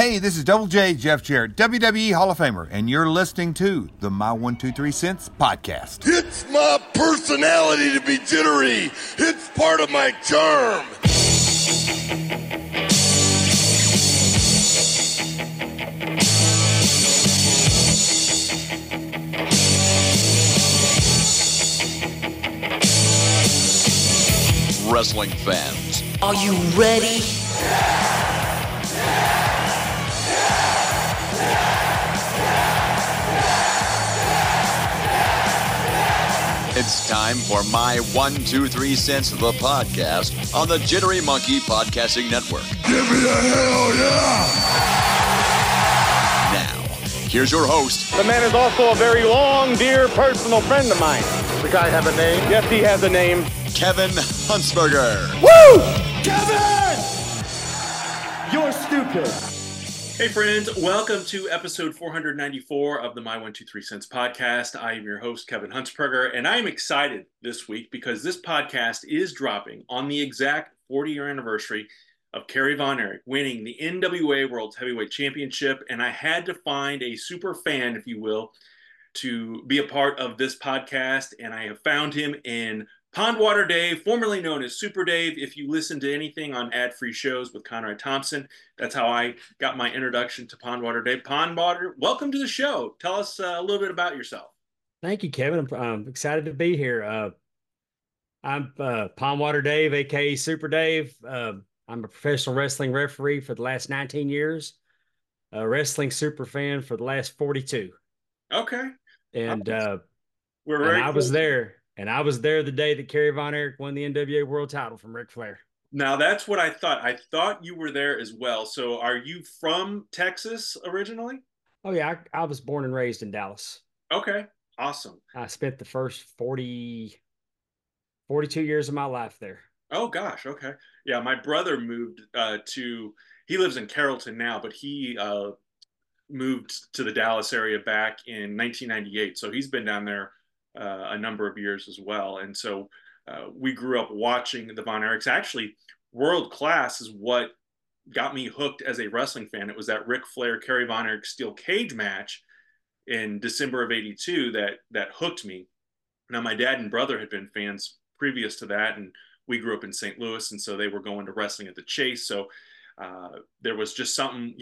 Hey, this is Double J, Jeff Jarrett, WWE Hall of Famer, and you're listening to the My 123 Cents podcast. It's my personality to be jittery. It's part of my charm. Wrestling fans, are you ready? It's time for My 123 Cents, the podcast on the Jittery Monkey Podcasting Network. Give me a hell yeah! Now, here's your host. The man is also a very long, dear personal friend of mine. The guy have a name? Yes, he has a name. Kevin Huntsberger. Woo! Kevin! You're stupid. Hey friends, welcome to episode 494 of the My 123 Cents podcast. I am your host, Kevin Huntsberger, and I am excited this week because this podcast is dropping on the exact 40-year anniversary of Kerry Von Erich winning the NWA World Heavyweight Championship, and I had to find a super fan, if you will, to be a part of this podcast, and I have found him in Pondwater Dave, formerly known as Super Dave. If you listen to anything on ad-free shows with Conrad Thompson, that's how I got my introduction to Pondwater Dave. Pondwater, welcome to the show. Tell us a little bit about yourself. Thank you, Kevin. I'm excited to be here. I'm Pondwater Dave, a.k.a. Super Dave. I'm a professional wrestling referee for the last 19 years, a wrestling super fan for the last 42. Okay. And, I was there the day that Kerry Von Erich won the NWA World title from Ric Flair. Now, that's what I thought. I thought you were there as well. So are you from Texas originally? Oh, yeah. I was born and raised in Dallas. Okay. Awesome. I spent the first 42 years of my life there. Oh, gosh. Okay. Yeah, my brother moved he lives in Carrollton now, but he moved to the Dallas area back in 1998. So he's been down there a number of years as well. And so we grew up watching the Von Erichs. Actually, World Class is what got me hooked as a wrestling fan. It was that Ric Flair, Kerry Von Erich steel cage match in December of 82 that hooked me. Now, my dad and brother had been fans previous to that, and we grew up in St. Louis, and so they were going to wrestling at the Chase. So there was just something,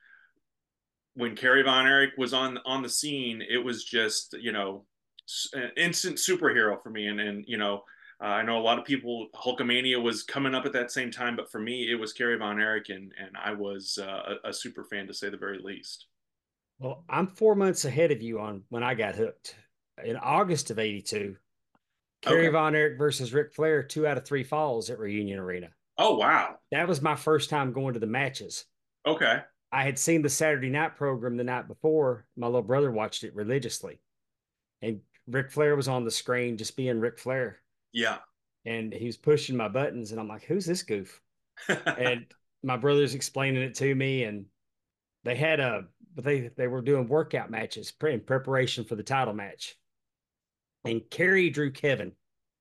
when Kerry Von Erich was on the scene, it was just, an instant superhero for me. And I know a lot of people, Hulkamania was coming up at that same time, but for me, it was Kerry Von Erich, and I was a super fan, to say the very least. Well, I'm 4 months ahead of you on when I got hooked. In August of 82, Kerry Von Erich versus Ric Flair, 2 out of 3 falls at Reunion Arena. Oh, wow. That was my first time going to the matches. Okay. I had seen the Saturday night program the night before. My little brother watched it religiously. And Ric Flair was on the screen just being Ric Flair. Yeah. And he was pushing my buttons, and I'm like, who's this goof? And my brother's explaining it to me, and they had they were doing workout matches in preparation for the title match. And Kerry drew Kevin,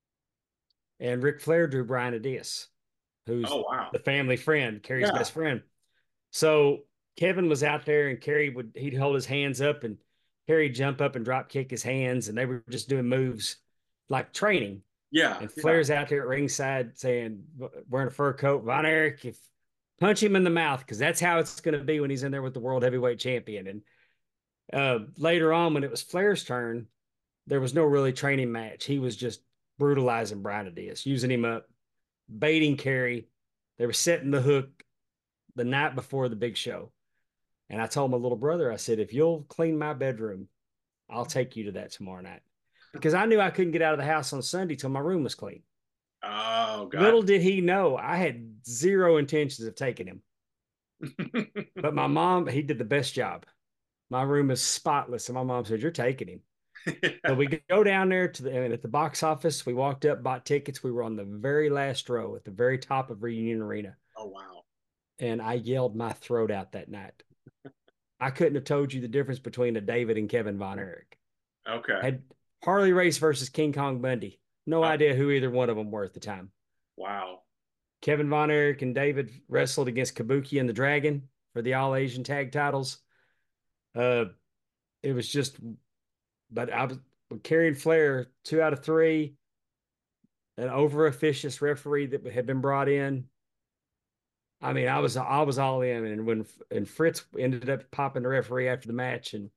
and Ric Flair drew Brian Adias, who's the family friend, Kerry's best friend. So Kevin was out there, and he'd hold his hands up, and Kerry'd jump up and drop kick his hands, and they were just doing moves like training. Yeah. And Flair's out there at ringside saying, wearing a fur coat, Von Erich, punch him in the mouth, because that's how it's going to be when he's in there with the World Heavyweight Champion. And later on, when it was Flair's turn, there was no really training match. He was just brutalizing Brian Adias, using him up, baiting Kerry. They were setting the hook the night before the big show. And I told my little brother, I said, if you'll clean my bedroom, I'll take you to that tomorrow night. Because I knew I couldn't get out of the house on Sunday till my room was clean. Oh, God. Little did he know, I had zero intentions of taking him. But my mom, he did the best job. My room is spotless. And my mom said, you're taking him. So we go down there at the box office. We walked up, bought tickets. We were on the very last row at the very top of Reunion Arena. Oh, wow. And I yelled my throat out that night. I couldn't have told you the difference between a David and Kevin Von Erich. Okay. Had Harley Race versus King Kong Bundy. No idea who either one of them were at the time. Wow. Kevin Von Erich and David wrestled against Kabuki and the Dragon for the All Asian tag titles. It was just, but I was carrying Flair 2 out of 3, an over officious referee that had been brought in. I mean, I was all in, and Fritz ended up popping the referee after the match, and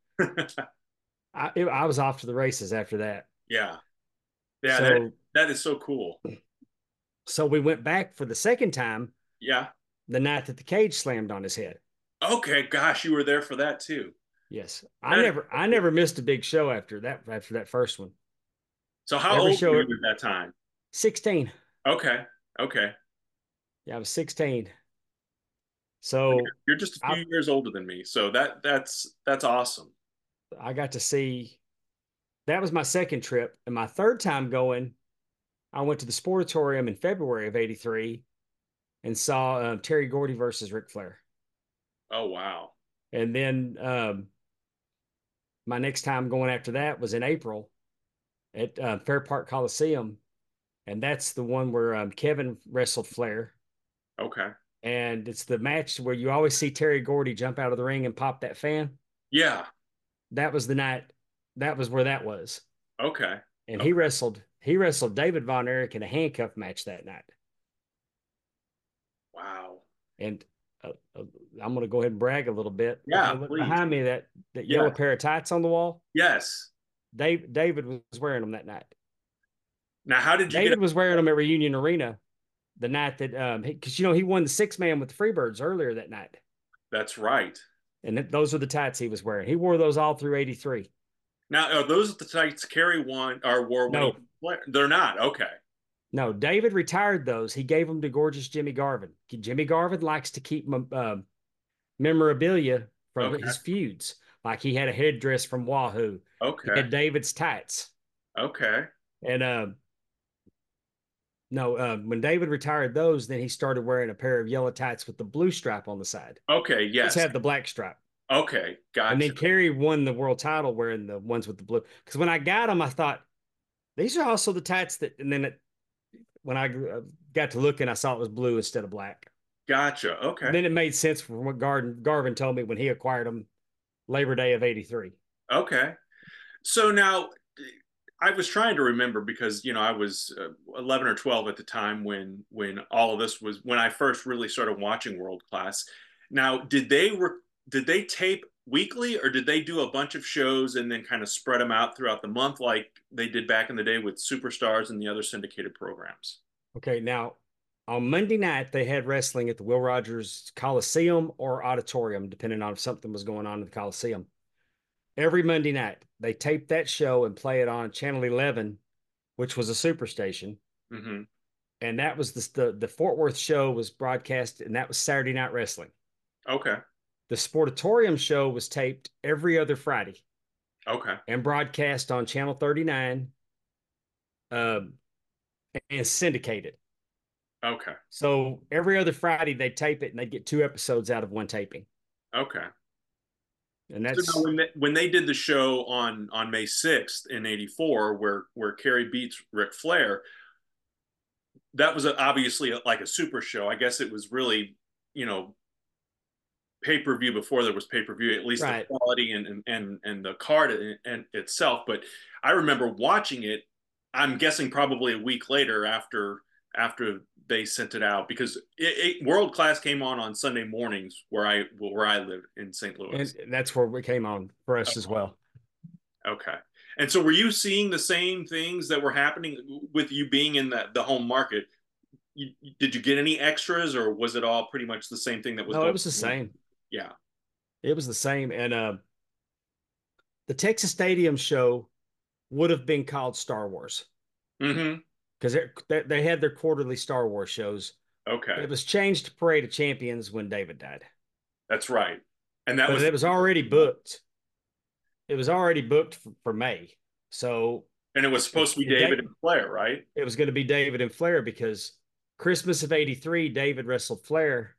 I was off to the races after that. Yeah, yeah, So that is so cool. So we went back for the second time. Yeah. The night that the cage slammed on his head. Okay, gosh, you were there for that too. Yes, I never missed a big show after that first one. So how old were you at that time? 16. Okay. Yeah, I was 16. So you're just a few years older than me. So that's awesome. I got to see. That was my second trip, and my third time going, I went to the Sportatorium in February of '83 and saw Terry Gordy versus Ric Flair. Oh wow! And then my next time going after that was in April at Fair Park Coliseum, and that's the one where Kevin wrestled Flair. Okay. And it's the match where you always see Terry Gordy jump out of the ring and pop that fan. Yeah. That was the night. That was where that was. Okay. And he wrestled David Von Erich in a handcuff match that night. Wow. And I'm going to go ahead and brag a little bit. Yeah, look behind me, that yeah. yellow pair of tights on the wall. Yes. David was wearing them that night. Now, how did you David was wearing them at Reunion Arena the night that, because, he won the 6-man with the Freebirds earlier that night. That's right. And those were the tights he was wearing. He wore those all through '83. Now, are those the tights Kerry wore? No. They're not. Okay. No, David retired those. He gave them to gorgeous Jimmy Garvin. Jimmy Garvin likes to keep memorabilia from his feuds. Like he had a headdress from Wahoo. Okay. He had David's tights. Okay. And when David retired those, then he started wearing a pair of yellow tights with the blue stripe on the side. Okay, yes. Let's have the black stripe. Okay, gotcha. And then Kerry won the world title wearing the ones with the blue. Because when I got them, I thought, these are also the tights that, and then when I got to looking, I saw it was blue instead of black. Gotcha, okay. And then it made sense from what Garvin told me when he acquired them Labor Day of '83. Okay. So now, I was trying to remember because I was 11 or 12 at the time when all of this was, when I first really started watching World Class. Now, did they tape weekly, or did they do a bunch of shows and then kind of spread them out throughout the month like they did back in the day with Superstars and the other syndicated programs? Okay, now on Monday night they had wrestling at the Will Rogers Coliseum or Auditorium, depending on if something was going on in the Coliseum. Every Monday night, they taped that show and play it on Channel 11, which was a superstation. Mm-hmm. And that was the Fort Worth show was broadcast, and that was Saturday Night Wrestling. Okay. The Sportatorium show was taped every other Friday. Okay. And broadcast on Channel 39 and syndicated. Okay. So every other Friday, they'd tape it, and they'd get 2 episodes out of one taping. Okay. And that's so when they did the show on May 6th in '84, where Kerry beats Ric Flair, that was obviously like a super show. I guess it was really, pay-per-view before there was pay-per-view, at least right. The quality and the card and itself. But I remember watching it, I'm guessing probably a week later after they sent it out, because World Class came on Sunday mornings where I live in St. Louis. And that's where it came on for us as well. Okay. And so were you seeing the same things that were happening with you being in the home market? Did you get any extras, or was it all pretty much the same thing that was? No, it was the same. Yeah. It was the same. And the Texas Stadium show would have been called Star Wars. Mm-hmm. Because they had their quarterly Star Wars shows. Okay. It was changed to Parade of Champions when David died. That's right. And it was already booked. It was already booked for May. So. And it was supposed to be David and Flair, right? It was going to be David and Flair because Christmas of '83, David wrestled Flair.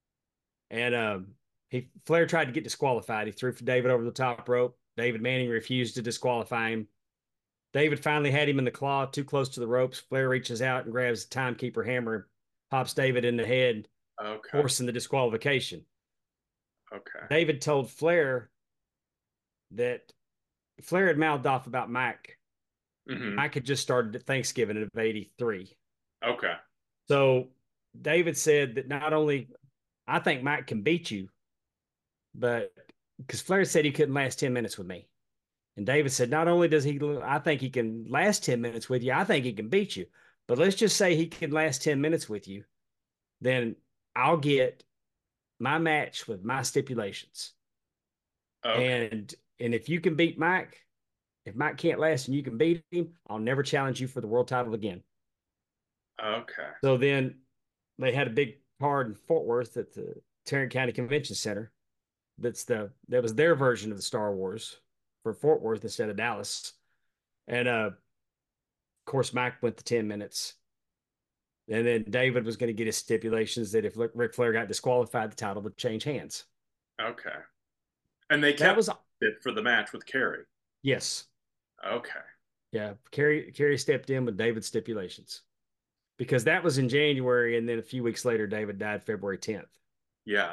And Flair tried to get disqualified. He threw for David over the top rope. David Manning refused to disqualify him. David finally had him in the claw, too close to the ropes. Flair reaches out and grabs the timekeeper hammer, pops David in the head, forcing the disqualification. Okay. David told Flair that Flair had mouthed off about Mike. Mike had just started at Thanksgiving of '83. Okay. So David said that not only I think Mike can beat you, but because Flair said he couldn't last 10 minutes with me. And David said, not only does I think he can last 10 minutes with you, I think he can beat you. But let's just say he can last 10 minutes with you. Then I'll get my match with my stipulations. Okay. And if you can beat Mike, if Mike can't last and you can beat him, I'll never challenge you for the world title again. Okay. So then they had a big card in Fort Worth at the Tarrant County Convention Center. That was their version of the Star Wars for Fort Worth instead of Dallas. And of course, Mike went to 10 minutes. And then David was going to get his stipulations that if Ric Flair got disqualified, the title would change hands. Okay. And they kept it for the match with Kerry. Yes. Okay. Yeah. Kerry stepped in with David's stipulations because that was in January. And then a few weeks later, David died February 10th. Yeah.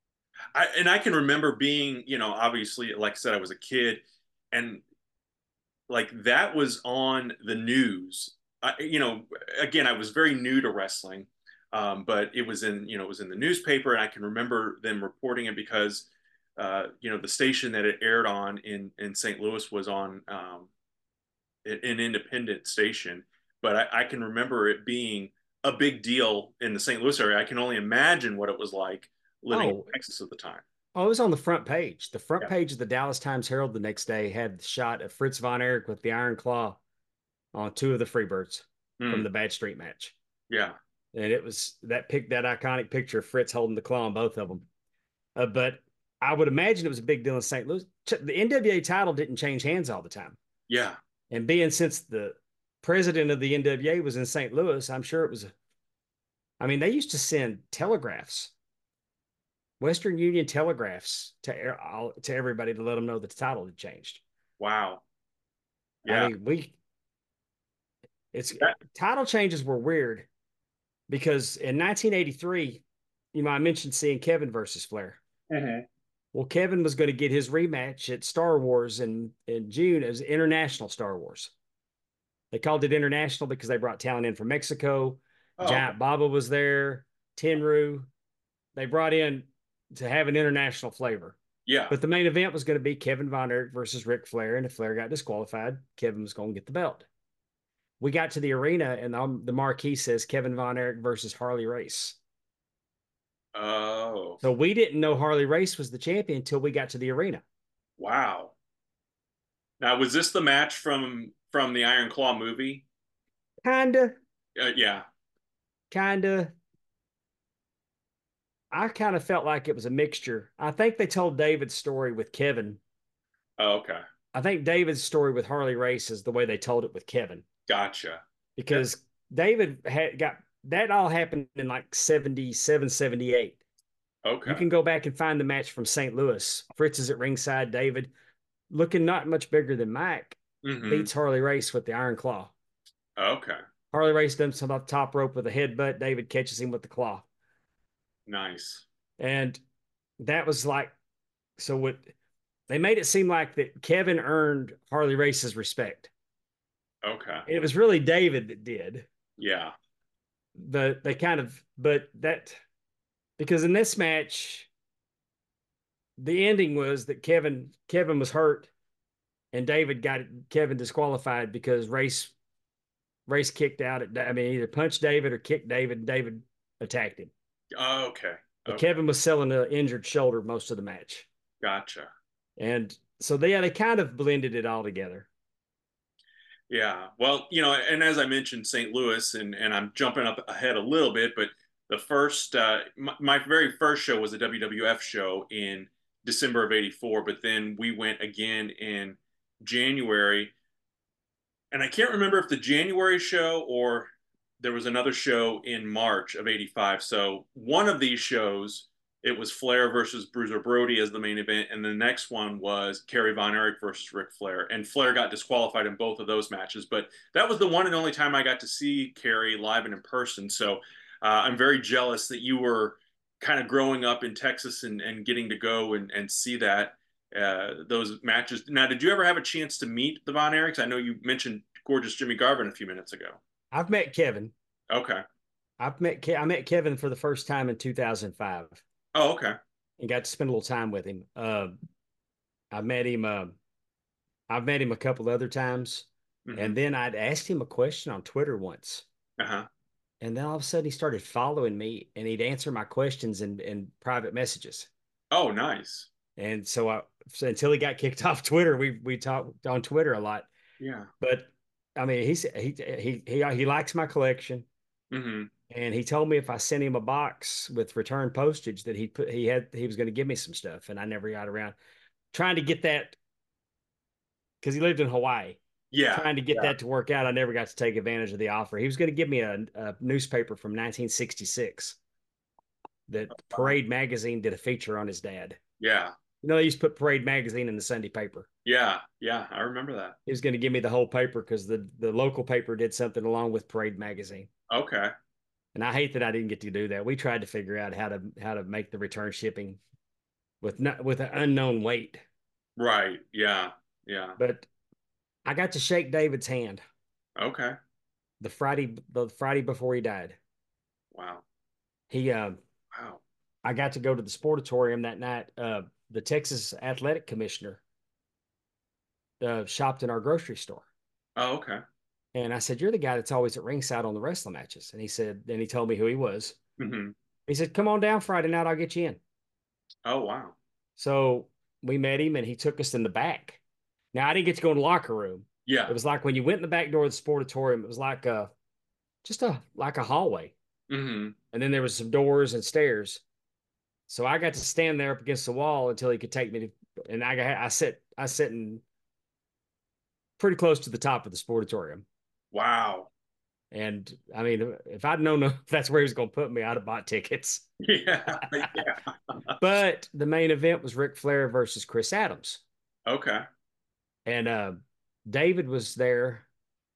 I can remember being, obviously, like I said, I was a kid, and like that was on the news. Again, I was very new to wrestling, but it was in the newspaper, and I can remember them reporting it because, the station that it aired on in St. Louis was on an independent station, but I can remember it being a big deal in the St. Louis area. I can only imagine what it was like living in Texas at the time. Oh, it was on the front page. The front page of the Dallas Times-Herald the next day had the shot of Fritz Von Erich with the Iron Claw on two of the Freebirds from the Bad Street match. Yeah. And it was that iconic picture of Fritz holding the claw on both of them. But I would imagine it was a big deal in St. Louis. The NWA title didn't change hands all the time. Yeah. And since the president of the NWA was in St. Louis, I'm sure it was. They used to send telegraphs, Western Union telegraphs to everybody to let them know that the title had changed. Wow. Yeah. Title changes were weird because in 1983, I mentioned seeing Kevin versus Flair. Mm-hmm. Well, Kevin was going to get his rematch at Star Wars in June as International Star Wars. They called it International because they brought talent in from Mexico. Giant Baba was there, Tenryu. They brought in to have an international flavor. Yeah. But the main event was going to be Kevin Von Erich versus Ric Flair. And if Flair got disqualified, Kevin was going to get the belt. We got to the arena and the marquee says Kevin Von Erich versus Harley Race. Oh. So we didn't know Harley Race was the champion until we got to the arena. Wow. Now, was this the match from the Iron Claw movie? Kinda. Yeah. Kinda. I kind of felt like it was a mixture. I think they told David's story with Kevin. Oh, okay. I think David's story with Harley Race is the way they told it with Kevin. Gotcha. Because David got that all happened in like 77, 78. Okay. You can go back and find the match from St. Louis. Fritz is at ringside. David, looking not much bigger than Mike, beats Harley Race with the Iron Claw. Okay. Harley Race does some off the top rope with a headbutt. David catches him with the claw. Nice. And that was like, so what they made it seem like that Kevin earned Harley Race's respect. Okay. It was really David that did. Yeah. But because in this match, the ending was that Kevin was hurt and David got Kevin disqualified because Race kicked out either punched David or kicked David, and David attacked him. Oh, okay. But Kevin was selling an injured shoulder most of the match. Gotcha. And so they kind of blended it all together. Yeah. Well, and as I mentioned, St. Louis, and I'm jumping up ahead a little bit, but the first, my very first show was a WWF show in December of '84, but then we went again in January. And I can't remember if the January show or there was another show in March of '85. So one of these shows, it was Flair versus Bruiser Brody as the main event. And the next one was Kerry Von Erich versus Ric Flair. And Flair got disqualified in both of those matches. But that was the one and only time I got to see Kerry live and in person. So I'm very jealous that you were kind of growing up in Texas and getting to go and see that those matches. Now, did you ever have a chance to meet the Von Erichs? I know you mentioned gorgeous Jimmy Garvin a few minutes ago. I've met Kevin. Okay. I met Kevin for the first time in 2005. Oh, okay. And got to spend a little time with him. I met him. I've met him a couple other times, and then I'd asked him a question on Twitter once. And then all of a sudden he started following me, and he'd answer my questions in private messages. Oh, nice. And so until he got kicked off Twitter, we talked on Twitter a lot. Yeah. But I mean, he likes my collection. And he told me if I sent him a box with return postage that he was going to give me some stuff, and I never got around trying to get that because he lived in Hawaii. Yeah. Trying to get that to work out. I never got to take advantage of the offer. He was going to give me a newspaper from 1966 that Parade Magazine did a feature on his dad. Yeah. You know, they used to put Parade Magazine in the Sunday paper. Yeah. Yeah. I remember that. He was going to give me the whole paper because the local paper did something along with Parade Magazine. Okay. And I hate that I didn't get to do that. We tried to figure out how to make the return shipping with an unknown weight. Right. Yeah. Yeah. But I got to shake David's hand. Okay. The Friday before he died. Wow. Wow. I got to go to the Sportatorium that night. The Texas Athletic Commissioner shopped in our grocery store. Oh, okay. And I said, "You're the guy that's always at ringside on the wrestling matches." And he told me who he was. He said, "Come on down Friday night, I'll get you in." Oh, wow. So we met him, and he took us in the back. Now, I didn't get to go in the locker room. Yeah. It was like when you went in the back door of the Sportatorium, it was like a hallway. And then there was some doors and stairs. So I got to stand there up against the wall until he could take me to, and I sit in pretty close to the top of the Sportatorium. Wow. And I mean, if I'd known if that's where he was going to put me, I'd have bought tickets. Yeah. But the main event was Ric Flair versus Chris Adams. Okay. And David was there.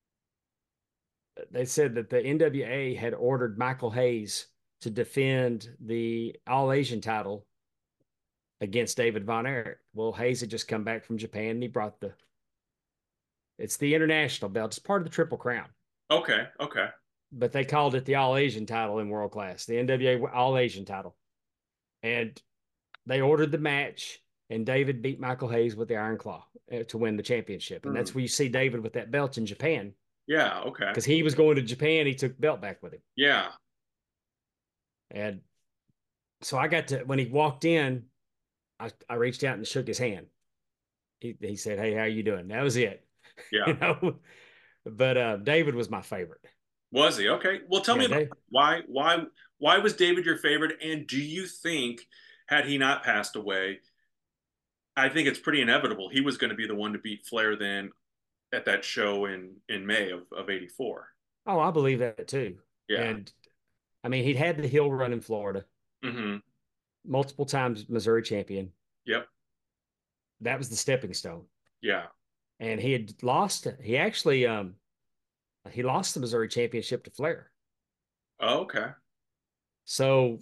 They said that the NWA had ordered Michael Hayes to defend the All Asian title against David Von Erich. Well, Hayes had just come back from Japan, and he brought it's the international belt. It's part of the Triple Crown. Okay. Okay. But they called it the All Asian title in World Class, the NWA All Asian title. And they ordered the match, and David beat Michael Hayes with the Iron Claw to win the championship. And that's where you see David with that belt in Japan. Yeah. Okay. Because he was going to Japan, he took the belt back with him. Yeah. And so I got to, when he walked in, I reached out and shook his hand. He said, "Hey, how you doing?" That was it. Yeah. You know? But David was my favorite. Was he? Okay. Well, tell me about Dave. Why was David your favorite? And do you think, had he not passed away, I think it's pretty inevitable he was going to be the one to beat Flair then at that show in May of '84. Oh, I believe that too. Yeah. And I mean, he'd had the heel run in Florida. Multiple times Missouri champion. Yep. That was the stepping stone. Yeah. And he had lost it. He actually he lost the Missouri championship to Flair. Oh, okay. So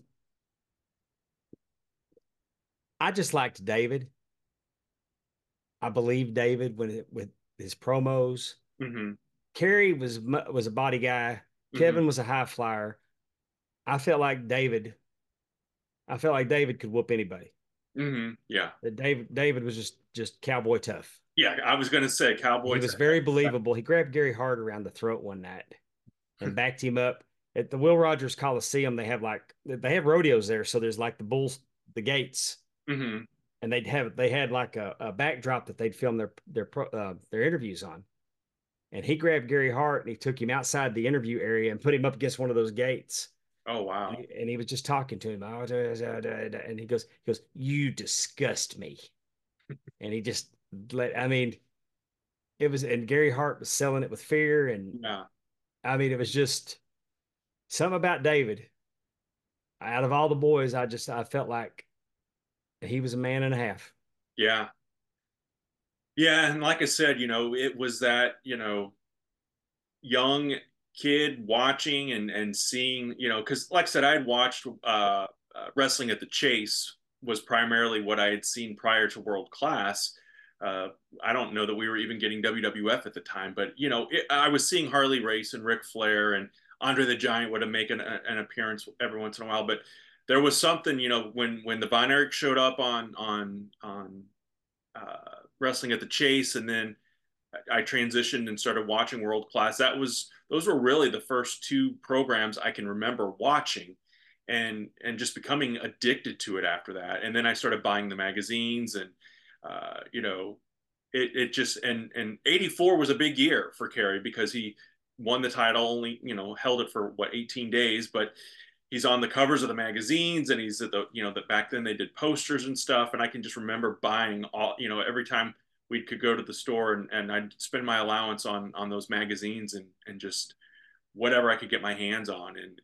I just liked David. I believe David with his promos. Kerry was a body guy. Kevin was a high flyer. I felt like David could whoop anybody. Yeah. That David was just cowboy tough. Yeah, I was going to say cowboy. He was very believable. He grabbed Gary Hart around the throat one night and backed him up at the Will Rogers Coliseum. They have rodeos there, so there's like the gates, and they had like a backdrop that they'd film their interviews on. And he grabbed Gary Hart and he took him outside the interview area and put him up against one of those gates. Oh, wow. And he was just talking to him. And he goes, "You disgust me." And he just and Gary Hart was selling it with fear. And yeah. I mean, it was just something about David. Out of all the boys, I felt like he was a man and a half. Yeah. Yeah. And like I said, it was that, young kid watching and seeing, because like I said, I'd watched Wrestling at the Chase was primarily what I had seen prior to World Class. I don't know that we were even getting WWF at the time, but I was seeing Harley Race and Ric Flair, and Andre the Giant would make an appearance every once in a while. But there was something, when the Von Erich showed up on Wrestling at the Chase, and then I transitioned and started watching World Class. Those were really the first two programs I can remember watching, and just becoming addicted to it after that. And then I started buying the magazines, and it just, and 84 was a big year for Kerry because he won the title, only held it for 18 days, but he's on the covers of the magazines, and he's at that back then they did posters and stuff, and I can just remember buying all, every time we could go to the store, and I'd spend my allowance on those magazines, and just whatever I could get my hands on. And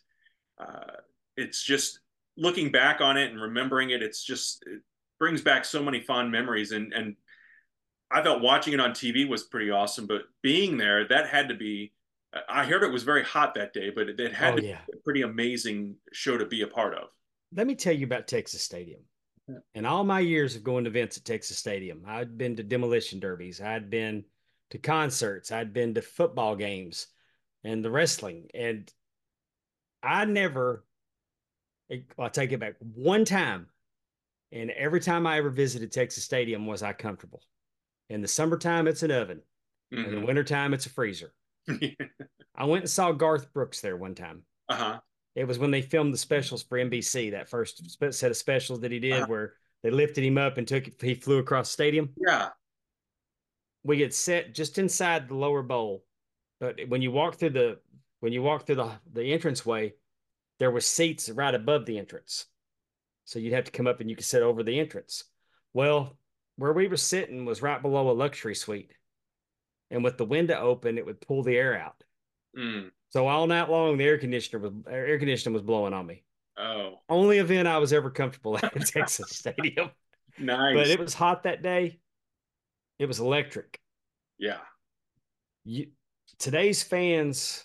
it's just, looking back on it and remembering it, it brings back so many fond memories. And I thought watching it on TV was pretty awesome, but being there, that had to be, I heard it was very hot that day, but it had to be a pretty amazing show to be a part of. Let me tell you about Texas Stadium. In all my years of going to events at Texas Stadium, I'd been to demolition derbies, I'd been to concerts, I'd been to football games and the wrestling. And I'll take it back, one time, and every time I ever visited Texas Stadium was I comfortable. In the summertime, it's an oven. In the wintertime, it's a freezer. I went and saw Garth Brooks there one time. It was when they filmed the specials for NBC, that first set of specials that he did where they lifted him up and he flew across the stadium. Yeah. We get set just inside the lower bowl. But when you walk through the entranceway, there were seats right above the entrance. So you'd have to come up and you could sit over the entrance. Well, where we were sitting was right below a luxury suite. And with the window open, it would pull the air out. So all night long, the air conditioning was blowing on me. Oh. Only event I was ever comfortable at Texas Stadium. Nice. But it was hot that day. It was electric. Yeah. Today's fans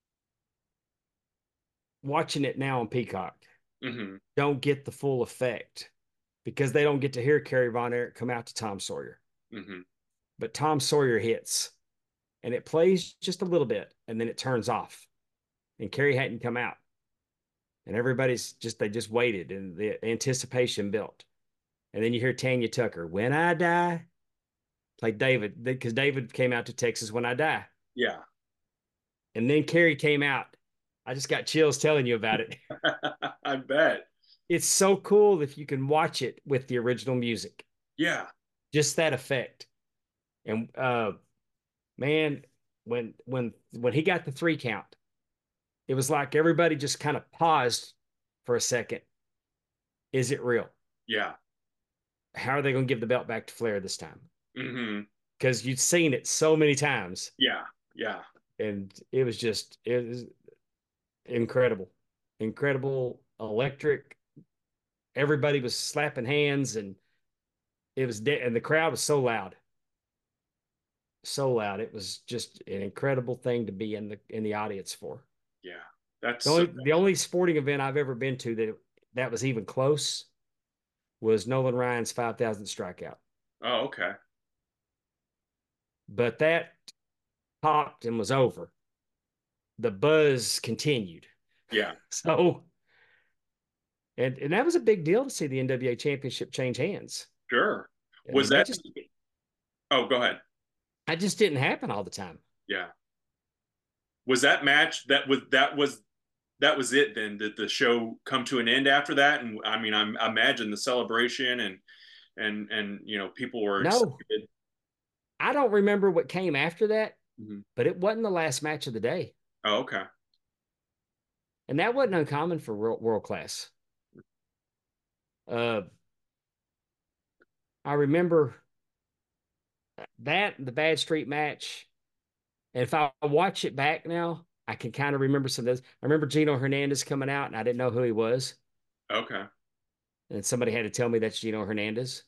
watching it now on Peacock don't get the full effect because they don't get to hear Kerry Von Erich come out to Tom Sawyer. But Tom Sawyer hits, and it plays just a little bit, and then it turns off. And Kerry hadn't come out. And they just waited, and the anticipation built. And then you hear Tanya Tucker, "When I Die," play David, because David came out to Texas When I Die. Yeah. And then Kerry came out. I just got chills telling you about it. I bet. It's so cool if you can watch it with the original music. Yeah. Just that effect. And man, when he got the 3 count, it was like everybody just kind of paused for a second. Is it real? Yeah. How are they going to give the belt back to Flair this time? Because you'd seen it so many times. Yeah. Yeah. And it was incredible, electric. Everybody was slapping hands, and and the crowd was so loud. It was just an incredible thing to be in the audience for. Yeah. That's the only sporting event I've ever been to that was even close was Nolan Ryan's 5,000th strikeout. Oh, okay. But that popped and was over. The buzz continued. Yeah. So, and that was a big deal to see the NWA championship change hands. Sure. Was that oh, go ahead. That just didn't happen all the time. Yeah. Was that match that was it then? Did the show come to an end after that? And I mean, I imagine the celebration and people were excited. I don't remember what came after that, but it wasn't the last match of the day. Oh, okay. And that wasn't uncommon for World Class. I remember that, the Bad Street match. And if I watch it back now, I can kind of remember some of those. I remember Gino Hernandez coming out, and I didn't know who he was. Okay. And somebody had to tell me that's Gino Hernandez.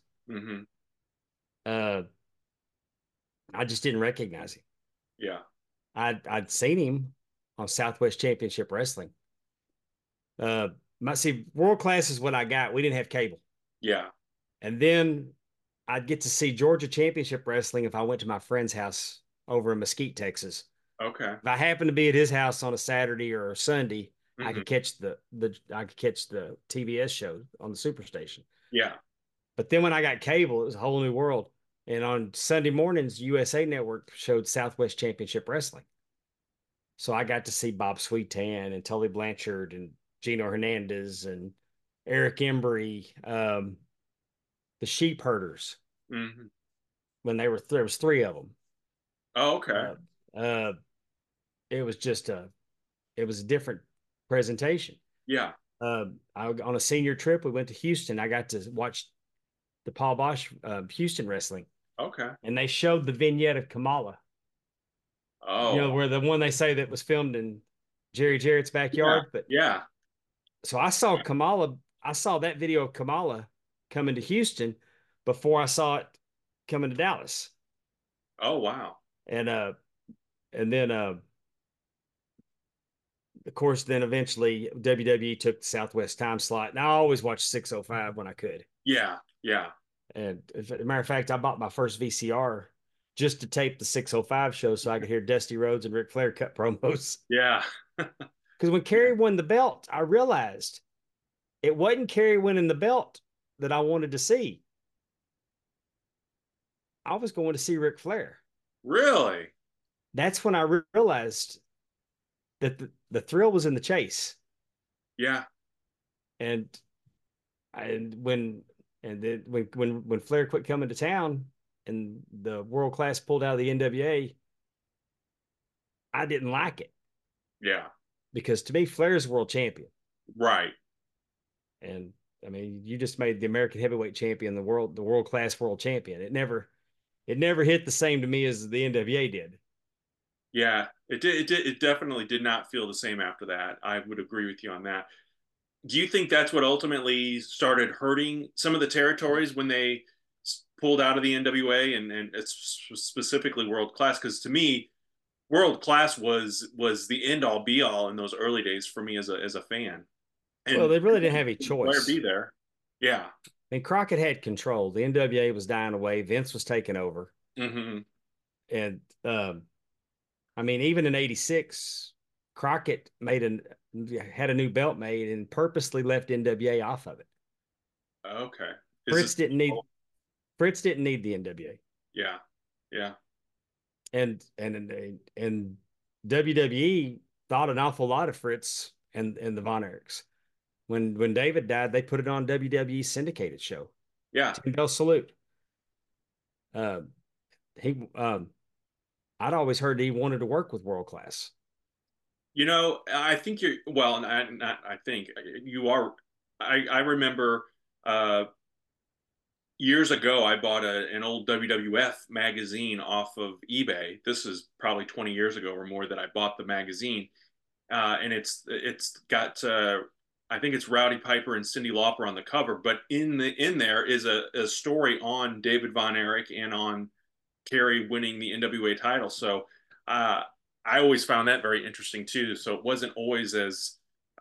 I just didn't recognize him. Yeah. I'd seen him on Southwest Championship Wrestling. World Class is what I got. We didn't have cable. Yeah. And then I'd get to see Georgia Championship Wrestling if I went to my friend's house over in Mesquite, Texas. Okay. If I happened to be at his house on a Saturday or a Sunday, I Mm-hmm. could catch the TBS show on the Superstation. Yeah. But then when I got cable, it was a whole new world. And on Sunday mornings, USA Network showed Southwest Championship Wrestling. So I got to see Bob Sweetan and Tully Blanchard and Gino Hernandez and Eric Embry, the Sheep Herders. Mm-hmm. When there was three of them. Oh, okay. It was it was a different presentation. Yeah. On a senior trip, we went to Houston. I got to watch the Paul Bosch Houston wrestling. Okay. And they showed the vignette of Kamala. Oh. Where the one they say that was filmed in Jerry Jarrett's backyard. Yeah. But yeah. So I saw Kamala. I saw that video of Kamala coming to Houston before I saw it coming to Dallas. Oh, wow. And then of course, then eventually WWE took the Southwest time slot, and I always watched 605 when I could. Yeah, yeah. And as a matter of fact, I bought my first VCR just to tape the 605 show so I could hear Dusty Rhodes and Ric Flair cut promos. Yeah. Because when Kerry won the belt, I realized it wasn't Kerry winning the belt that I wanted to see. I was going to see Ric Flair. Really? That's when I realized that the thrill was in the chase. Yeah. And when Flair quit coming to town and the World Class pulled out of the NWA, I didn't like it. Yeah. Because to me, Flair's world champion. Right. And I mean, you just made the American heavyweight champion the World Class world champion. It never hit the same to me as the NWA did. Yeah, it definitely did not feel the same after that. I would agree with you on that. Do you think that's what ultimately started hurting some of the territories when they pulled out of the NWA and it's specifically World Class? Because to me, World Class was the end all be all in those early days for me as a fan. And well, they really didn't have a choice. Be there. Yeah. And Crockett had control. The NWA was dying away. Vince was taking over. Mm-hmm. And I mean, even in '86, Crockett had a new belt made and purposely left NWA off of it. Okay. Fritz didn't need the NWA. Yeah. Yeah. And WWE thought an awful lot of Fritz and the Von Erichs. When David died, they put it on WWE syndicated show. Yeah. 10 Bell Salute. I'd always heard he wanted to work with World Class. You know, I think you're well. Not I think you are. I remember years ago I bought an old WWF magazine off of eBay. This is probably 20 years ago or more that I bought the magazine, and it's got I think it's Rowdy Piper and Cyndi Lauper on the cover. But in there is a story on David Von Erich and on Kerry winning the NWA title. So I always found that very interesting too. So it wasn't always as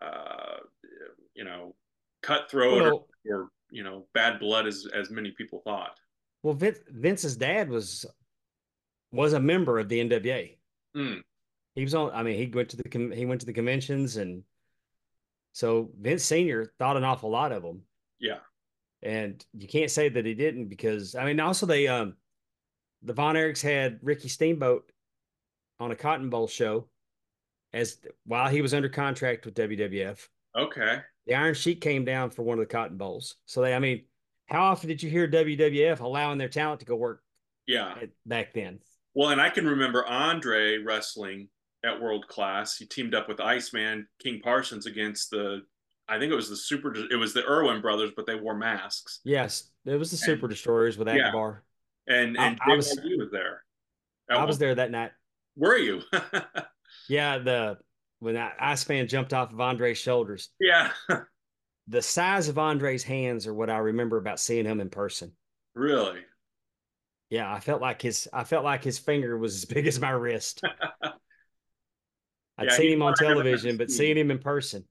cutthroat or bad blood as many people thought. Well, Vince's dad was a member of the NWA. Mm. He was on. I mean, he went to the conventions, and so Vince Senior thought an awful lot of them. Yeah, and you can't say that he didn't, because I mean, also they the Von Erichs had Ricky Steamboat on a Cotton Bowl show while he was under contract with WWF. Okay. The Iron Sheik came down for one of the Cotton Bowls. So how often did you hear WWF allowing their talent to go work? Yeah. Back then. Well, and I can remember Andre wrestling at World Class. He teamed up with Iceman, King Parsons against I think it was the Irwin brothers, but they wore masks. Yes. It was the Super Destroyers with Akbar. And I was there. I was there that night. Were you? Yeah, when Iceman jumped off of Andre's shoulders. Yeah. The size of Andre's hands are what I remember about seeing him in person. Really? Yeah, I felt like his finger was as big as my wrist. I'd seen him on television, but seeing him in person.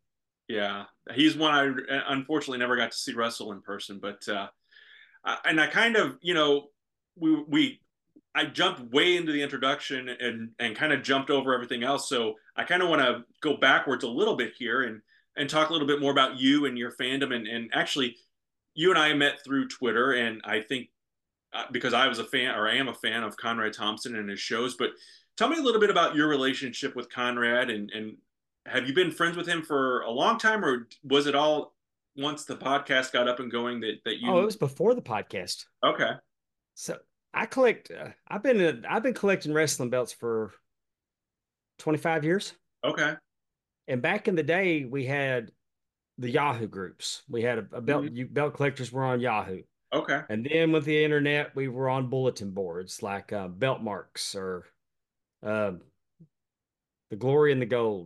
Yeah, he's one I unfortunately never got to see wrestle in person, but and I kind of, we I jumped way into the introduction and kind of jumped over everything else. So I kind of want to go backwards a little bit here and talk a little bit more about you and your fandom. And actually, you and I met through Twitter, and I think because I was a fan, or I am a fan of Conrad Thompson and his shows. But tell me a little bit about your relationship with Conrad, and have you been friends with him for a long time, or was it all once the podcast got up and going that Oh, it you? was before the podcast. Okay. So I collect. I've been collecting wrestling belts for 25 years. Okay. And back in the day, we had the Yahoo groups. We had a belt. Mhm. Belt collectors were on Yahoo, Okay. and then with the internet, we were on bulletin boards like Belt Marks or uh, the Glory and the Gold.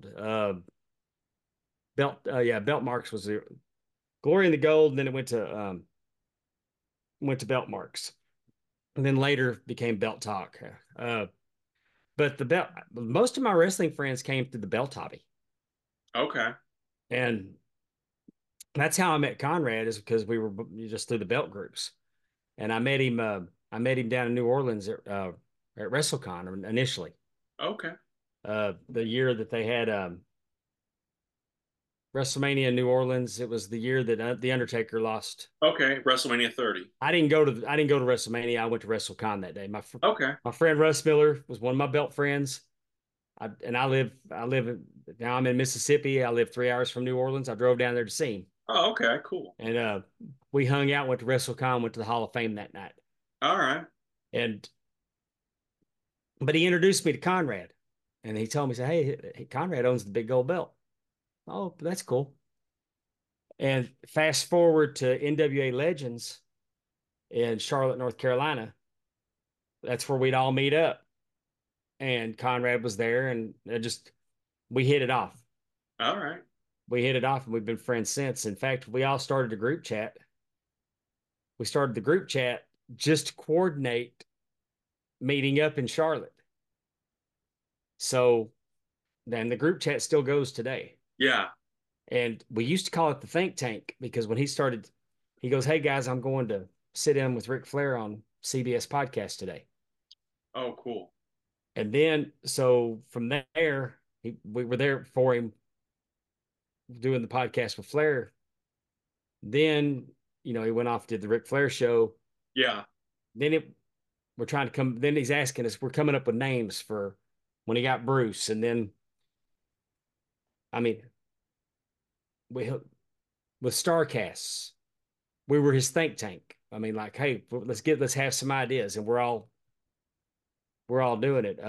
Belt Marks was the Glory and the Gold, and then it went to Belt Marks, and then later became Belt Talk. But the belt, most of my wrestling friends came through the belt hobby, Okay. and that's how I met Conrad, is because we were just through the belt groups, and I met him. I met him down in New Orleans at WrestleCon initially. Okay. The year that they had WrestleMania in New Orleans, it was the year that the Undertaker lost. Okay. WrestleMania 30. I didn't go to WrestleMania. I went to WrestleCon that day. Okay. My friend Russ Miller was one of my belt friends. Now I'm in Mississippi. I live 3 hours from New Orleans. I drove down there to see him, Oh, okay. Cool. and we hung out, went to WrestleCon, went to the Hall of Fame that night, All right. and but he introduced me to Conrad, and he told me, said, "Hey, Conrad owns the big gold belt." Oh, that's cool. And fast forward to NWA Legends in Charlotte, North Carolina. That's where we'd all meet up, and Conrad was there, and we hit it off. All right. We hit it off, and we've been friends since. In fact, we all started a group chat. We started the group chat just to coordinate meeting up in Charlotte. So then the group chat still goes today. Yeah. And we used to call it the think tank because when he started, he goes, "Hey guys, I'm going to sit in with Ric Flair on CBS podcast today." Oh, cool. And then, so from there, we were there for him doing the podcast with Flair. Then, he went off, did the Ric Flair show. Yeah. Then we're trying to come, then he's asking us, we're coming up with names for when he got Bruce. And then, I mean, with Starcasts, we were his think tank. I mean, like, hey, let's have some ideas, and we're all doing it.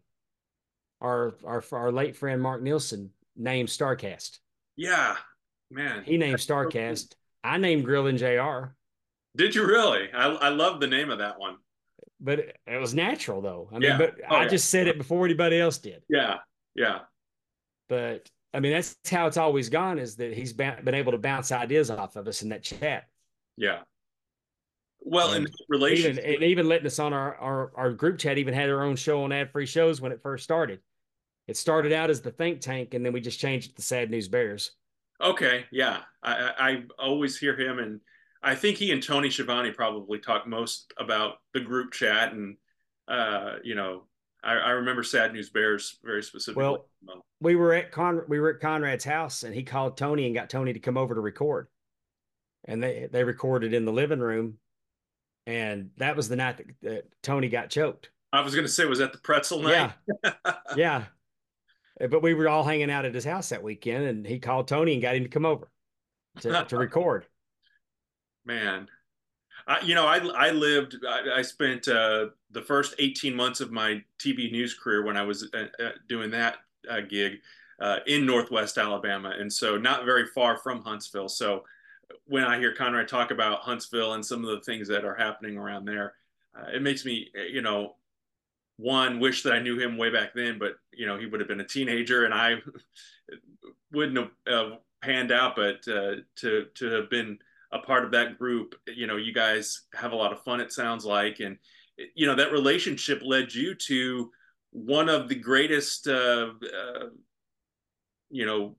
Our late friend Mark Nielsen named Starcast. Yeah. Man. He named So cool. Starcast. I named Grillin' JR. Did you really? I love the name of that one. But it was natural though. I mean, Yeah. but Oh, I yeah. just said it before anybody else did. Yeah. Yeah. But I mean, that's how it's always gone, is that he's been able to bounce ideas off of us in that chat. Yeah. Well, in And relation, even letting us on our group chat, even had our own show on ad-free shows when it first started. It started out as the think tank, and then we just changed it to Sad News Bears. okay, yeah, I always hear him, and I think he and Tony Schiavone probably talk most about the group chat, and you know, I remember Sad News Bears very specifically. Well, we were at Conrad's house, and he called Tony and got Tony to come over to record. And they recorded in the living room, and that was the night that Tony got choked. I was going to say, was that the pretzel night? Yeah, yeah. But we were all hanging out at his house that weekend, and he called Tony and got him to come over to record. Man, I lived. I spent the first 18 months of my TV news career when I was doing that gig in Northwest Alabama, and so not very far from Huntsville. So when I hear Conrad talk about Huntsville and some of the things that are happening around there, it makes me, one, wish that I knew him way back then, but he would have been a teenager and I wouldn't have panned out. But to have been a part of that group, you guys have a lot of fun, it sounds like, and that relationship led you to one of the greatest, you know,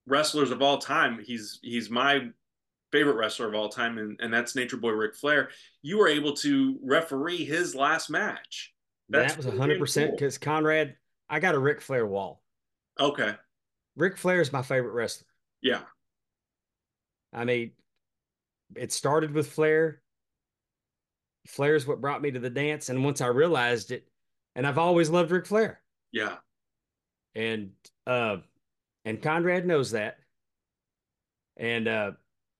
wrestlers of all time. He's my favorite wrestler of all time, and that's Nature Boy Ric Flair. You were able to referee his last match. That was 100% because Conrad, I got a Ric Flair wall. Okay. Ric Flair is my favorite wrestler. Yeah. I mean, it started with Flair. Flair's what brought me to the dance. And once I realized it, and I've always loved Ric Flair. Yeah. And Conrad knows that. And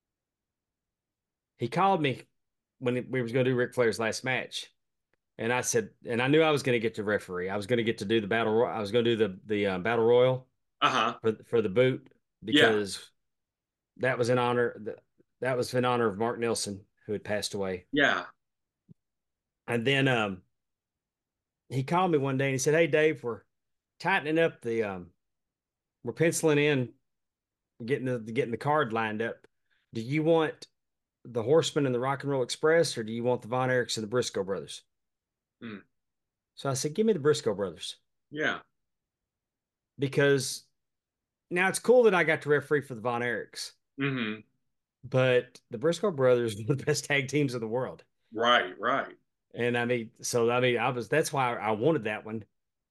he called me when we was going to do Ric Flair's last match. And I said, and I knew I was going to get to referee. I was going to get to do the battle. I was going to do the battle royal for the boot because that was in honor. That was in honor of Mark Nelson, who had passed away. Yeah. And then he called me one day and he said, "Hey, Dave, we're tightening up we're penciling in, getting the card lined up. Do you want the Horsemen and the Rock and Roll Express, or do you want the Von Erichs and the Briscoe brothers?" So I said, "Give me the Briscoe brothers." Yeah. Because now it's cool that I got to referee for the Von Erichs. Mm-hmm. But the Briscoe brothers were the best tag teams in the world. Right. And that's why I wanted that one.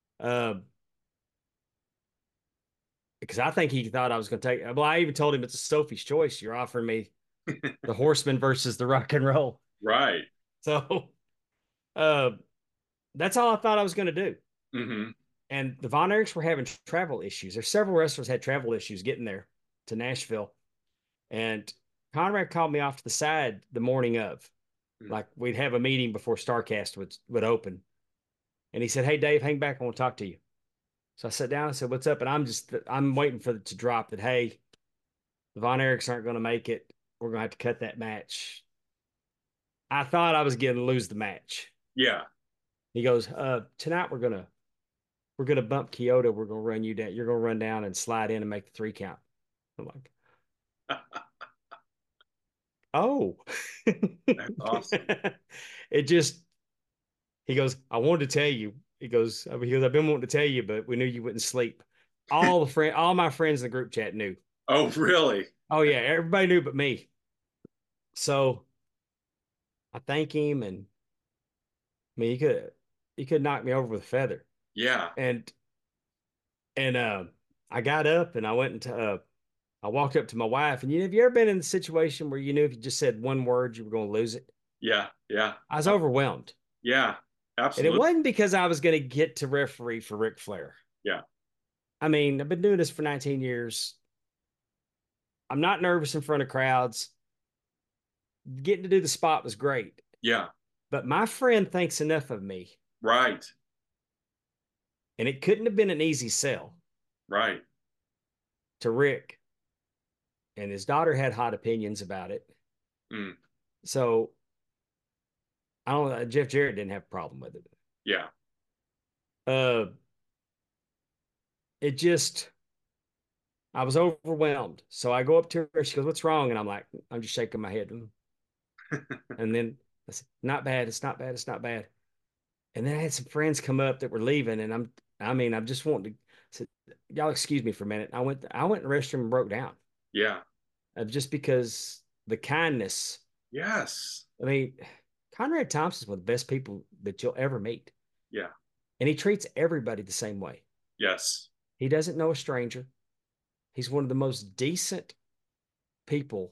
Because I think he thought I was going to take, well, I even told him it's a Sophie's choice. You're offering me the Horsemen versus the Rock and Roll. Right. So, that's all I thought I was going to do. Mm-hmm. And the Von Erichs were having travel issues. There's several wrestlers had travel issues getting there to Nashville. And Conrad called me off to the side the morning of, like we'd have a meeting before StarCast would open. And he said, "Hey, Dave, hang back. I want to talk to you." So I sat down and said, "What's up?" And I'm waiting for it to drop that, "Hey, the Von Erichs aren't going to make it. We're going to have to cut that match." I thought I was going to lose the match. Yeah. He goes, "Tonight we're going to bump Kyoto. We're going to run you down. You're going to run down and slide in and make the 3 count." I'm like, "Oh." That's awesome. He goes, "I wanted to tell you." He goes, "I've been wanting to tell you, but we knew you wouldn't sleep." All my friends in the group chat knew. Oh, really? Oh yeah, everybody knew but me. So I thank him, and I mean, he could knock me over with a feather. Yeah. And I got up and I went and I walked up to my wife, and have you ever been in a situation where you knew if you just said one word you were going to lose it? Yeah. I was overwhelmed. Yeah, absolutely. And it wasn't because I was going to get to referee for Ric Flair. Yeah. I mean, I've been doing this for 19 years. I'm not nervous in front of crowds. Getting to do the spot was great. Yeah. But my friend thinks enough of me. Right. And it couldn't have been an easy sell. Right. To Rick. And his daughter had hot opinions about it. So I don't know. Jeff Jarrett didn't have a problem with it. Yeah. I was overwhelmed. So I go up to her. She goes, "What's wrong?" And I'm like, I'm just shaking my head. And then I said, "Not bad. It's not bad. It's not bad." And then I had some friends come up that were leaving, and I'm just wanting to say, "Y'all excuse me for a minute." I went in the restroom and broke down. Yeah. Just because the kindness. Yes. I mean, Conrad Thompson's one of the best people that you'll ever meet. Yeah. And he treats everybody the same way. Yes. He doesn't know a stranger. He's one of the most decent people.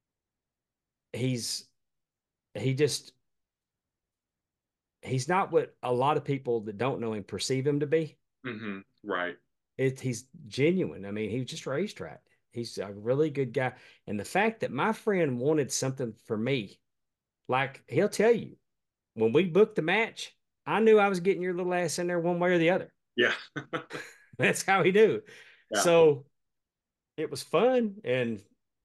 He's not what a lot of people that don't know him perceive him to be. Mm-hmm. Right. He's genuine. I mean, he was just raised right. He's a really good guy. And the fact that my friend wanted something for me, like he'll tell you, when we booked the match, I knew I was getting your little ass in there one way or the other. Yeah. That's how he knew. Yeah. So it was fun. And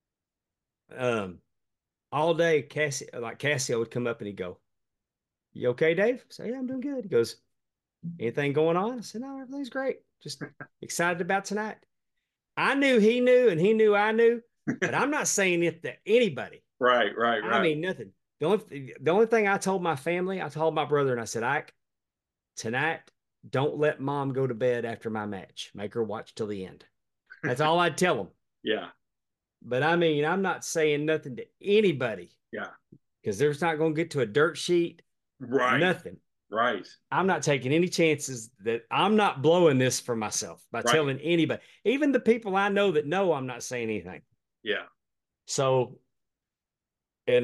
all day, Cassio would come up and he'd go, "You okay, Dave?" I say, "Yeah, I'm doing good." He goes, "Anything going on?" I said, "No, everything's great. Just excited about tonight." I knew he knew, and he knew I knew, but I'm not saying it to anybody. Right. I mean, nothing. The only thing I told my family, I told my brother, and I said, "Ike, tonight, don't let Mom go to bed after my match. Make her watch till the end." That's all I'd tell them. Yeah. But I mean, I'm not saying nothing to anybody Yeah. because there's not going to get to a dirt sheet, Right. nothing. Right. I'm not taking any chances that I'm not blowing this for myself by Right. telling anybody, even the people I know that know I'm not saying anything. Yeah. So, and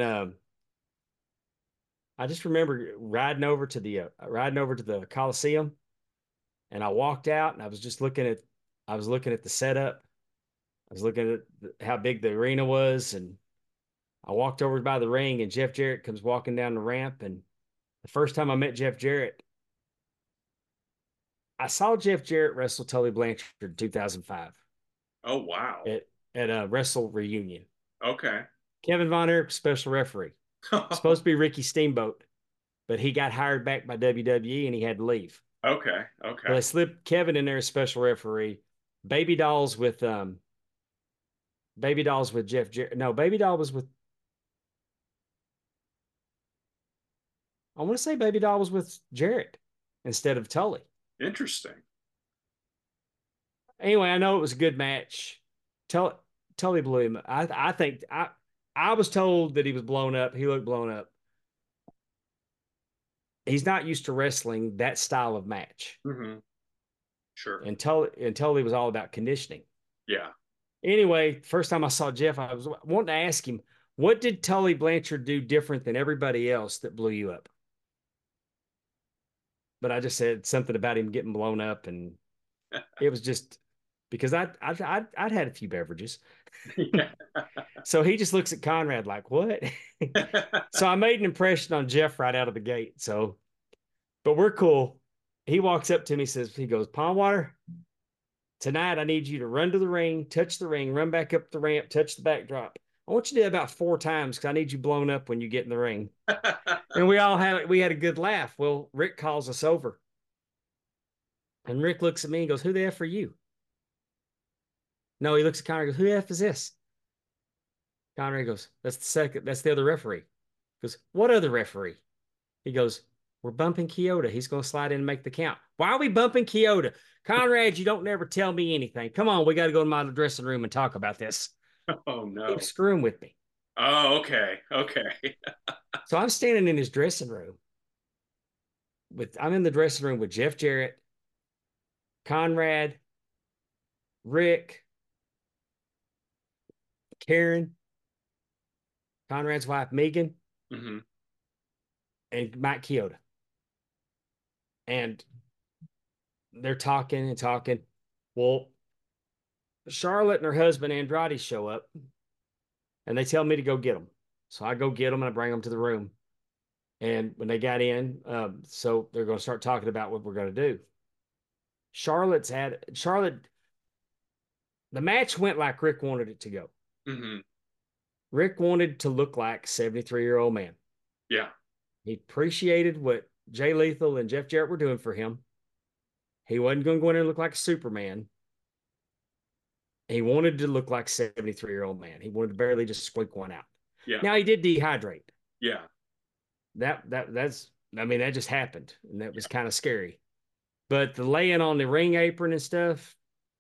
I just remember riding over to the Coliseum, and I walked out, and I was looking at the setup. I was looking at how big the arena was, and I walked over by the ring, and Jeff Jarrett comes walking down the ramp. And the first time I met Jeff Jarrett, I saw Jeff Jarrett wrestle Tully Blanchard in 2005 Oh, wow. at a Wrestle Reunion. Okay. Kevin Von Erich, special referee. Supposed to be Ricky Steamboat, but he got hired back by WWE and he had to leave. Okay. So Okay. they slipped Kevin in there as special referee. Baby Dolls with Jeff Jarrett. No, Baby Doll was with. I want to say Baby Doll was with Jarrett instead of Tully. Interesting. Anyway, I know it was a good match. Tully blew him. I think I was told that he was blown up. He looked blown up. He's not used to wrestling that style of match. Mm-hmm. Sure. And Tully was all about conditioning. Yeah. Anyway, first time I saw Jeff, I was wanting to ask him, what did Tully Blanchard do different than everybody else that blew you up? But I just said something about him getting blown up, and it was just because I'd had a few beverages. So he just looks at Conrad like, what? So I made an impression on Jeff right out of the gate. So, but we're cool. He walks up to me, he goes, Pondwater, tonight I need you to run to the ring, touch the ring, run back up the ramp, touch the backdrop. I want you to do it about 4 times because I need you blown up when you get in the ring. And we had a good laugh. Well, Rick calls us over. And Rick looks at me and goes, who the F are you? No, he looks at Conrad and goes, who the F is this? Conrad goes, that's the other referee. He goes, what other referee? He goes, we're bumping Kyoto. He's going to slide in and make the count. Why are we bumping Kyoto? Conrad, you don't never tell me anything. Come on, we got to go to my dressing room and talk about this. Oh, no. He was screwing with me. Oh, okay. Okay. So I'm standing in his dressing room. I'm in the dressing room with Jeff Jarrett, Conrad, Rick, Karen, Conrad's wife, Megan, Mm-hmm. and Mike Kyoto. And they're talking and talking. Well, Charlotte and her husband, Andrade, show up, and they tell me to go get them. So I go get them, and I bring them to the room. And when they got in, so they're going to start talking about what we're going to do. The match went like Rick wanted it to go. Mm-hmm. Rick wanted to look like a 73-year-old man. Yeah. He appreciated what Jay Lethal and Jeff Jarrett were doing for him. He wasn't going to go in there and look like a Superman. He wanted to look like a 73-year-old man. He wanted to barely just squeak one out. Yeah. Now he did dehydrate. Yeah. That just happened, and that was kind of scary. But the laying on the ring apron and stuff,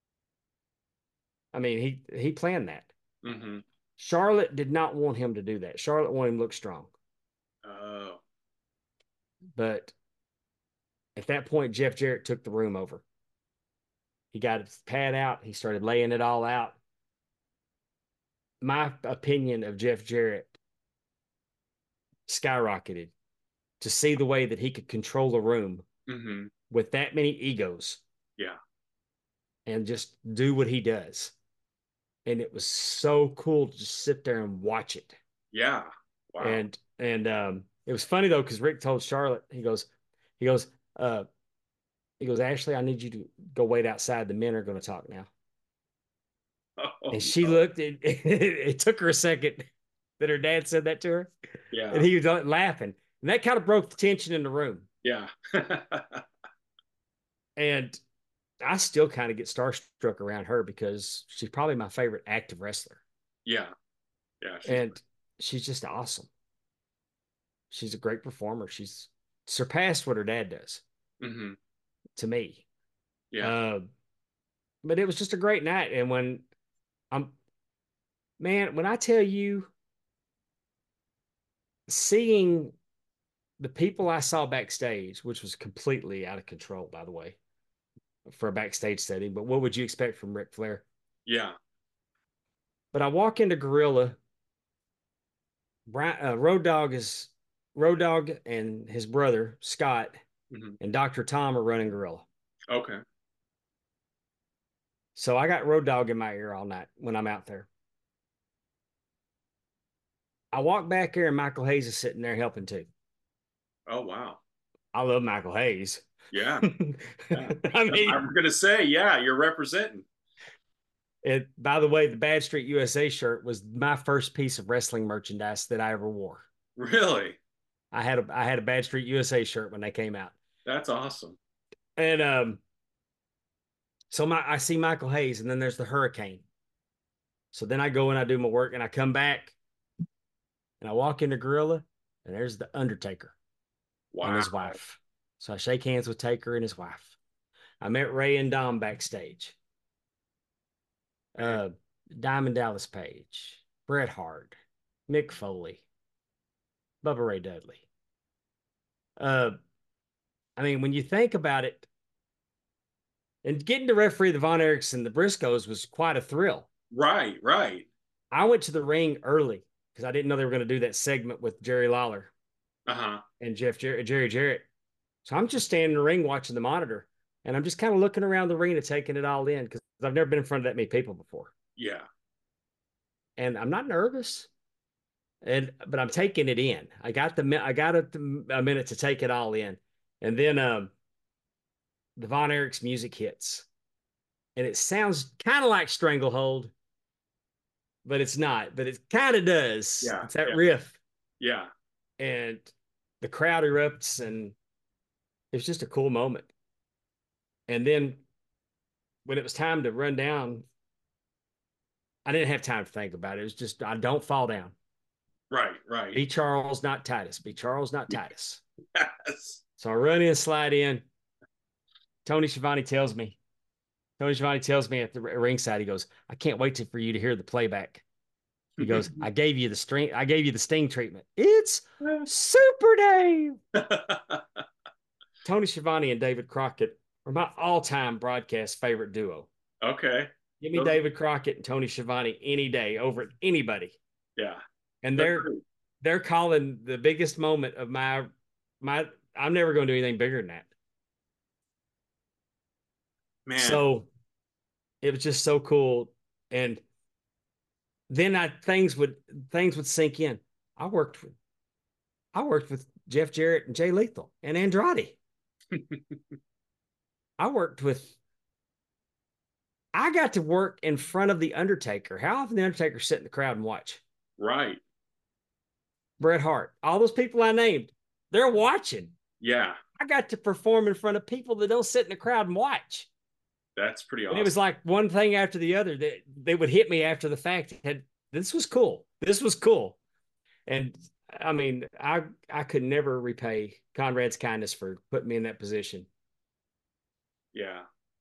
I mean, he planned that. Mm-hmm. Charlotte did not want him to do that. Charlotte wanted him to look strong. Oh. But at that point, Jeff Jarrett took the room over. He got his pad out. He started laying it all out. My opinion of Jeff Jarrett skyrocketed to see the way that he could control a room Mm-hmm. with that many egos. Yeah. And just do what he does. And it was so cool to just sit there and watch it. Yeah. Wow. And it was funny though, because Rick told Charlotte, he goes, Ashley, I need you to go wait outside. The men are going to talk now. Oh, And she looked, it took her a second that her dad said that to her. Yeah. And he was laughing. And that kind of broke the tension in the room. Yeah. And I still kind of get starstruck around her because she's probably my favorite active wrestler. Yeah. Yeah. And she's just awesome. She's a great performer. She's surpassed what her dad does. Mm-hmm. To me. Yeah. But it was just a great night. And when Man, when I tell you, seeing the people I saw backstage, which was completely out of control, by the way, for a backstage setting, but what would you expect from Ric Flair? Yeah. But I walk into Gorilla. Road Dogg and his brother Scott and Dr. Tom are running Gorilla. Okay. So I got Road Dogg in my ear all night when I'm out there. I walk back there and Michael Hayes is sitting there helping too. Oh, wow. I love Michael Hayes. Yeah. Yeah. I mean, I'm going to say, yeah, you're representing. By the way, the Bad Street USA shirt was my first piece of wrestling merchandise that I ever wore. Really? I had a Bad Street USA shirt when they came out. That's awesome. And so I see Michael Hayes, and then there's the Hurricane. So then I go and I do my work, and I come back, and I walk into Gorilla, and there's the Undertaker and his wife. So I shake hands with Taker and his wife. I met Ray and Dom backstage. Diamond Dallas Page, Bret Hart, Mick Foley, Bubba Ray Dudley. I mean, when you think about it, and getting to referee the Von Erichs and the Briscoes was quite a thrill. Right, right. I went to the ring early because I didn't know they were going to do that segment with Jerry Lawler and Jerry Jarrett. So I'm just standing in the ring watching the monitor, and I'm just kind of looking around the arena, taking it all in because I've never been in front of that many people before. Yeah. And I'm not nervous, but I'm taking it in. I got a minute to take it all in, and then the Von Erichs music hits, and it sounds kind of like Stranglehold, but it's not. But it kind of does. Yeah, it's that riff. Yeah, and the crowd erupts, and it's just a cool moment. And then when it was time to run down, I didn't have time to think about it. It was just, I don't fall down. Right, right. Be Charles, not Titus. Be Charles, not Titus. Yes. So I run in, slide in. Tony Schiavone tells me at the ringside, he goes, I can't wait for you to hear the playback. He goes, I gave you the Sting treatment. It's Super Dave. Tony Schiavone and David Crockett are my all-time broadcast favorite duo. Okay. Give me David Crockett and Tony Schiavone any day over anybody. Yeah. And they're calling the biggest moment of my I'm never going to do anything bigger than that. Man. So it was just so cool. And then things would sink in. I worked with Jeff Jarrett and Jay Lethal and Andrade. I got to work in front of the Undertaker. How often the Undertaker sit in the crowd and watch? Right. Bret Hart, all those people I named, they're watching. Yeah. I got to perform in front of people that don't sit in the crowd and watch. That's pretty awesome. And it was like one thing after the other that they would hit me after the fact. This was cool. This was cool. And I mean, I could never repay Conrad's kindness for putting me in that position. Yeah.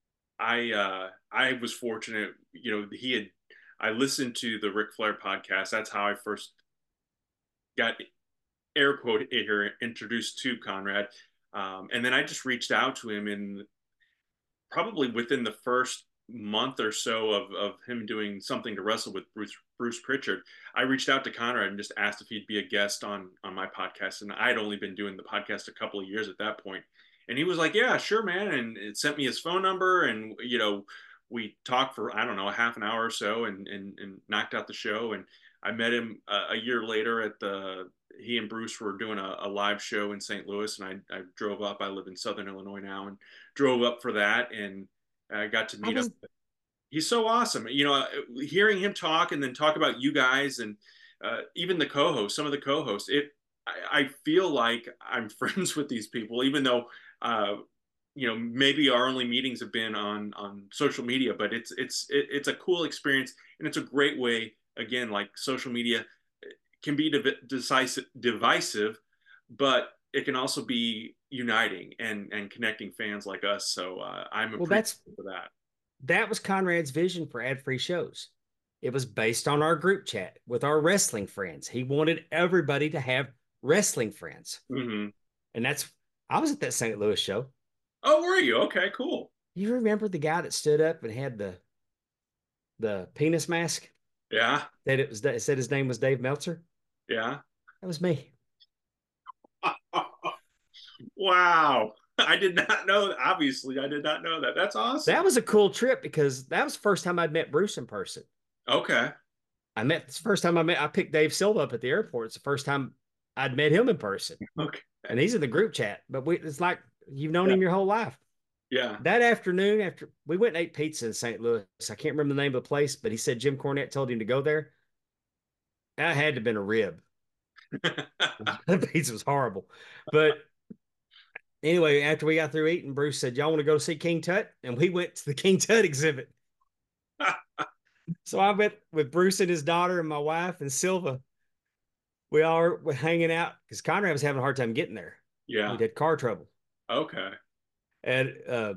I was fortunate, I listened to the Ric Flair podcast. That's how I first got, air quote here, introduced to Conrad. And then I just reached out to him in probably within the first month or so of him doing something to wrestle with Bruce Pritchard. I reached out to Conrad and just asked if he'd be a guest on my podcast. And I'd only been doing the podcast a couple of years at that point. And he was like, yeah, sure, man. And it sent me his phone number. And, we talked for, I don't know, a half an hour or so and knocked out the show. And I met him a year later he and Bruce were doing a live show in St. Louis. And I drove up. I live in Southern Illinois now and drove up for that. And I got to meet up. He's so awesome. Hearing him talk and then talk about you guys and even the co-hosts, some of the co-hosts, I feel like I'm friends with these people, even though, maybe our only meetings have been on social media, but it's a cool experience. And it's a great way, again, like social media can be divisive, but it can also be uniting and connecting fans like us. So I'm appreciative for that. That was Conrad's vision for ad-free shows. It was based on our group chat with our wrestling friends. He wanted everybody to have wrestling friends. Mm-hmm. And I was at that St. Louis show. Oh, were you? Okay, cool. You remember the guy that stood up and had the penis mask? Yeah. It said his name was Dave Meltzer? Yeah. That was me. Wow. I did not know. Obviously, I did not know that. That's awesome. That was a cool trip because that was the first time I'd met Bruce in person. Okay. It's the first time I picked Dave Silva up at the airport. It's the first time I'd met him in person. Okay. And he's in the group chat, but it's like you've known him your whole life. Yeah. That afternoon, after we went and ate pizza in St. Louis, I can't remember the name of the place, but he said Jim Cornette told him to go there. That had to have been a rib. The pizza was horrible. But anyway, after we got through eating, Bruce said, y'all want to go see King Tut? And we went to the King Tut exhibit. So I went with Bruce and his daughter and my wife and Silva. We all were hanging out because Conrad was having a hard time getting there. Yeah. He had car trouble. Okay. And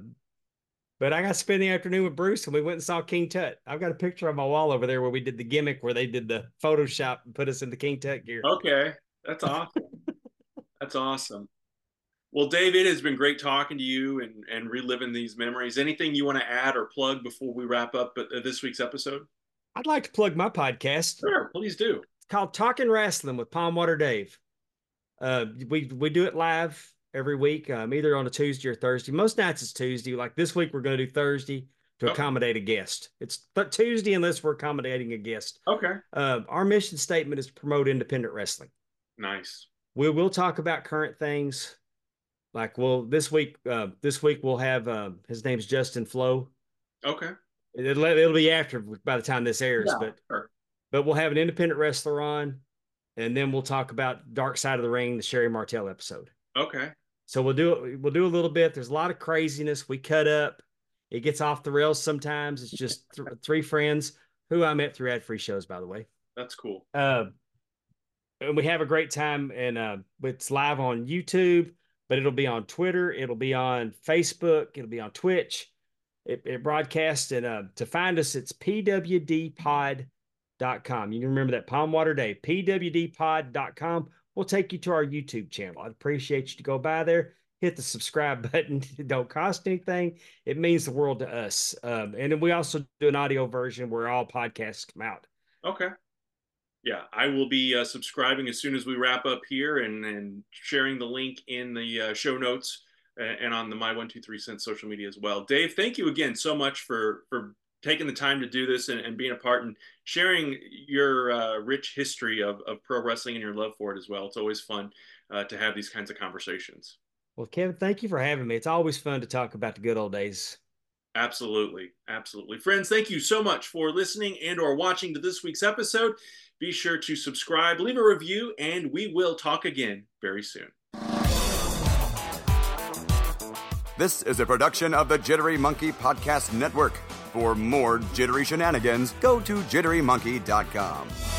but I got to spend the afternoon with Bruce and we went and saw King Tut. I've got a picture on my wall over there where we did the gimmick where they did the Photoshop and put us in the King Tut gear. Okay. That's awesome. That's awesome. Well, Dave, it has been great talking to you and reliving these memories. Anything you want to add or plug before we wrap up this week's episode? I'd like to plug my podcast. Sure, please do. It's called Talking Wrestling with Palm Water Dave. We do it live every week, either on a Tuesday or Thursday. Most nights it's Tuesday. Like this week, we're going to do Thursday to accommodate a guest. It's Tuesday unless we're accommodating a guest. Okay. Our mission statement is to promote independent wrestling. Nice. We will talk about current things. Like, this week we'll have his name's Justin Flo. Okay. It'll be after by the time this airs, yeah, but we'll have an independent wrestler on, and then we'll talk about Dark Side of the Ring, the Sherry Martel episode. Okay. So we'll do a little bit. There's a lot of craziness. We cut up. It gets off the rails sometimes. It's just three friends who I met through ad-free shows, by the way. That's cool. And we have a great time, and it's live on YouTube. But it'll be on Twitter. It'll be on Facebook. It'll be on Twitch. It broadcasts. And to find us, it's pwdpod.com. You can remember that, Palm Water Dave, pwdpod.com. We'll take you to our YouTube channel. I'd appreciate you to go by there, hit the subscribe button. It don't cost anything. It means the world to us. And then we also do an audio version where all podcasts come out. Okay. Yeah, I will be subscribing as soon as we wrap up here and sharing the link in the show notes and on the My 123 Cents social media as well. Dave, thank you again so much for taking the time to do this and being a part and sharing your rich history of pro wrestling and your love for it as well. It's always fun to have these kinds of conversations. Well, Kevin, thank you for having me. It's always fun to talk about the good old days. Absolutely. Absolutely. Friends, thank you so much for listening and or watching to this week's episode. Be sure to subscribe, leave a review, and we will talk again very soon. This is a production of the Jittery Monkey Podcast Network. For more jittery shenanigans, go to jitterymonkey.com.